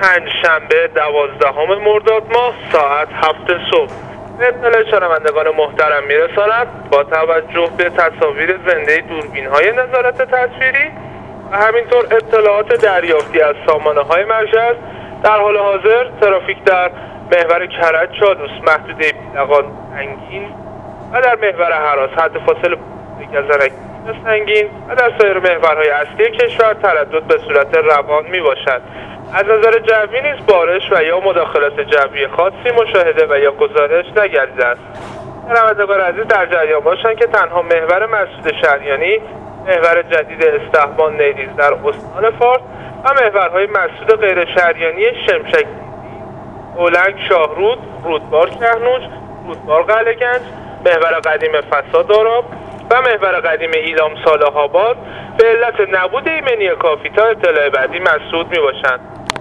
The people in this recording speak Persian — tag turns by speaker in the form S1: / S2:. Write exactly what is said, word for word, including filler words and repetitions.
S1: پنج شنبه دوازدهم مرداد ماه ساعت هفت صبح به اطلاع شنوندگان محترم میرساند با توجه به تصاویر زنده دوربین های نظارت تصویری و همینطور اطلاعات دریافتی از سامانه های مرکز، در حال حاضر ترافیک در محور کرج چادوس محدوده بیلقان سنگین و در محور هراس حد فاصل گزنک سنگین و در سایر محورهای اصلی کشور تردد به صورت روان می باشد. از نظر جوی نیز بارش و یا مداخلات جوی خاصی مشاهده و یا گزارش نگردیده است. شنوندگان عزیز در جریان باشند که تنها محور مسعود شهریانی، محور جدید استحبان نیریز در استان فارس و محورهای مسعود غیر شهریانی شمشک، اولنگ شاهرود، رودبار کهنوش، رودبار قلعه‌گنج، محور قدیم فساد آراب و محور قدیم ایلام صالح آباد به علت نبود ایمنی کافی تا اطلاع بعدی مسدود می باشند.